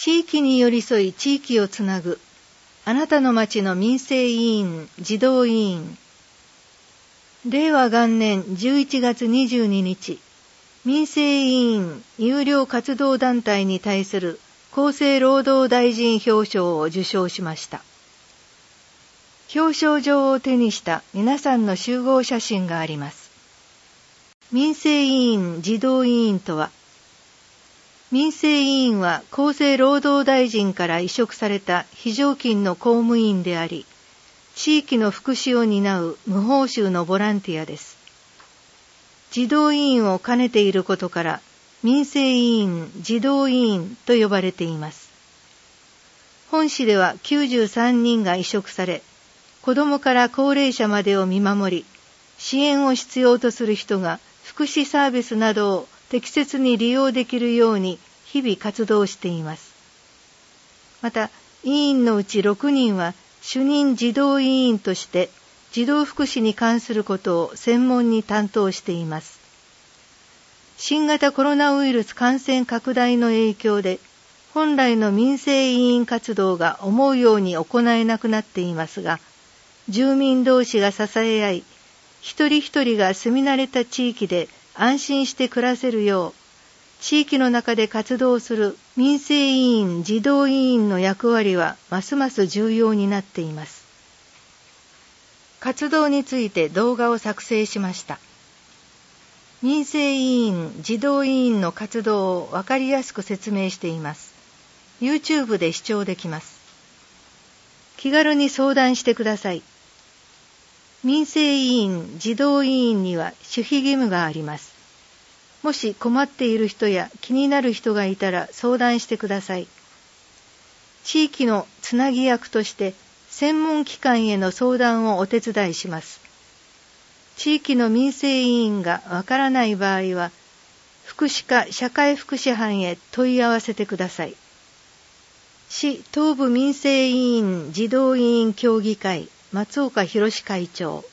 地域に寄り添い地域をつなぐ、あなたの町の民生委員児童委員。令和元年11月22日、民生委員有料活動団体に対する厚生労働大臣表彰を受賞しました。表彰状を手にした皆さんの集合写真があります。民生委員児童委員とは、民生委員は厚生労働大臣から委嘱された非常勤の公務員であり、地域の福祉を担う無報酬のボランティアです。児童委員を兼ねていることから、民生委員児童委員と呼ばれています。本市では93人が委嘱され、子どもから高齢者までを見守り、支援を必要とする人が福祉サービスなどを適切に利用できるように日々活動しています。また、委員のうち6人は主任児童委員として児童福祉に関することを専門に担当しています。新型コロナウイルス感染拡大の影響で、本来の民生委員活動が思うように行えなくなっていますが、住民同士が支え合い、一人一人が住み慣れた地域で安心して暮らせるよう、地域の中で活動する民生委員児童委員の役割はますます重要になっています。活動について動画を作成しました。民生委員児童委員の活動をわかりやすく説明しています。YouTube で視聴できます。気軽に相談してください。民生委員児童委員には守秘義務があります。もし困っている人や気になる人がいたら相談してください。地域のつなぎ役として専門機関への相談をお手伝いします。地域の民生委員がわからない場合は、福祉課社会福祉班へ問い合わせてください。市東部民生委員児童委員協議会松岡博会長。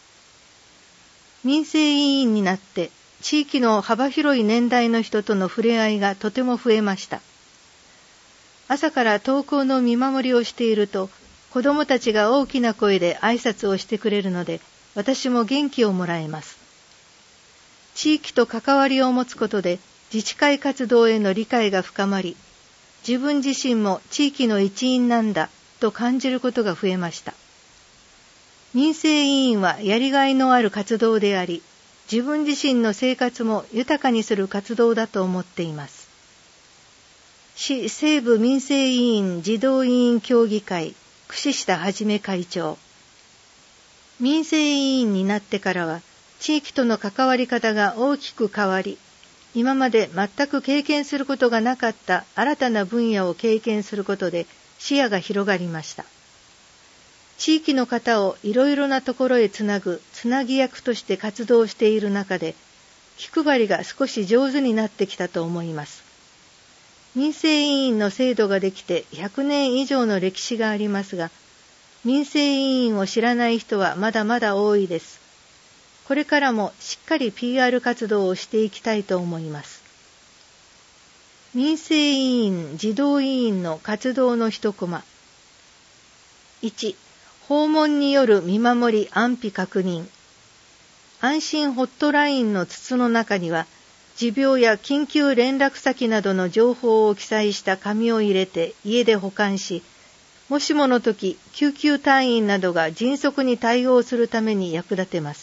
民生委員になって地域の幅広い年代の人との触れ合いがとても増えました。朝から登校の見守りをしていると、子どもたちが大きな声で挨拶をしてくれるので、私も元気をもらえます。地域と関わりを持つことで自治会活動への理解が深まり、自分自身も地域の一員なんだと感じることが増えました。民生委員はやりがいのある活動であり、自分自身の生活も豊かにする活動だと思っています。市西部民生委員児童委員協議会串下はじめ会長。民生委員になってからは、地域との関わり方が大きく変わり、今まで全く経験することがなかった新たな分野を経験することで視野が広がりました。地域の方をいろいろなところへつなぐつなぎ役として活動している中で、気配りが少し上手になってきたと思います。民生委員の制度ができて100年以上の歴史がありますが、民生委員を知らない人はまだまだ多いです。これからもしっかり PR 活動をしていきたいと思います。民生委員児童委員の活動の一コマ。1、訪問による見守り安否確認。安心ホットラインの筒の中には、持病や緊急連絡先などの情報を記載した紙を入れて家で保管し、もしもの時、救急隊員などが迅速に対応するために役立てます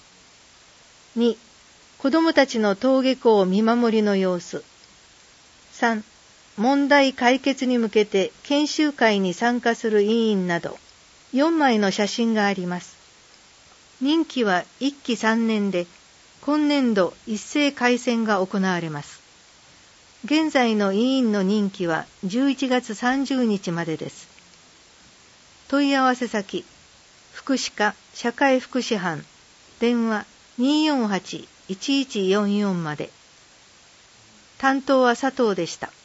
。2、子どもたちの登下校見守りの様子。3、問題解決に向けて研修会に参加する委員など、4枚の写真があります。任期は1期3年で、今年度一斉改選が行われます。現在の委員の任期は11月30日までです。問い合わせ先、福祉課社会福祉班、電話 248-1144 まで。担当は佐藤でした。